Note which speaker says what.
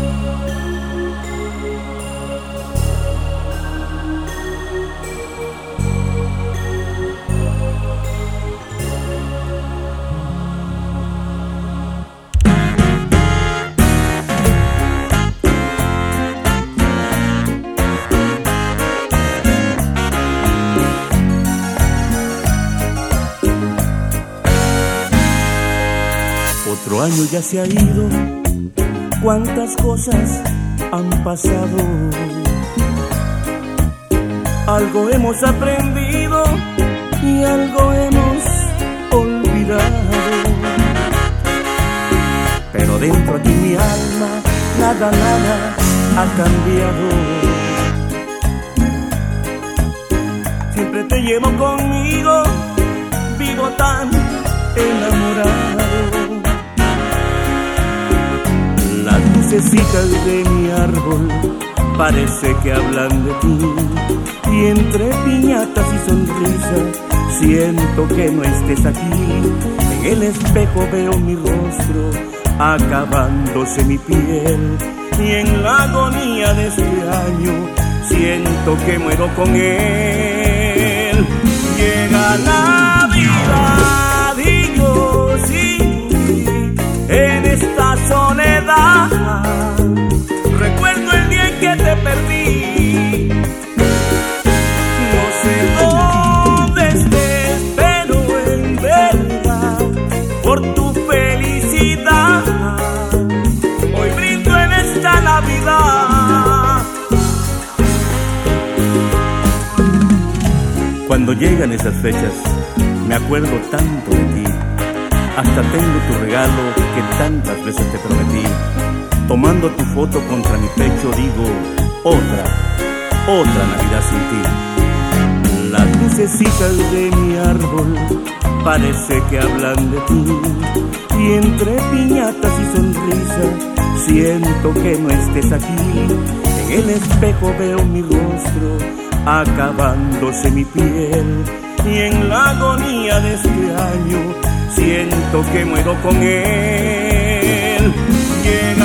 Speaker 1: Otro año ya se ha ido, cuántas cosas han pasado. Algo hemos aprendido y algo hemos olvidado. Pero dentro de mi alma nada ha cambiado. Siempre te llevo conmigo, vivo tan enamorado. Las lucecitas de mi árbol parece que hablan de ti, y entre piñatas y sonrisas siento que no estés aquí. En el espejo veo mi rostro, acabándose mi piel, y en la agonía de este año siento que muero con él. Llega Navidad y yo sin ti en esta soledad. Recuerdo el día en que te perdí. No sé dónde estés, pero en verdad por tu felicidad hoy brindo en esta Navidad.
Speaker 2: Cuando llegan esas fechas, me acuerdo tanto de ti. Hasta tengo tu regalo que tantas veces te prometí. Tomando tu foto contra mi pecho digo, otra Navidad sin ti.
Speaker 1: Las lucecitas de mi árbol parece que hablan de ti, y entre piñatas y sonrisas siento que no estés aquí. En el espejo veo mi rostro, acabándose mi piel, y en la agonía de este año siento que muero con él.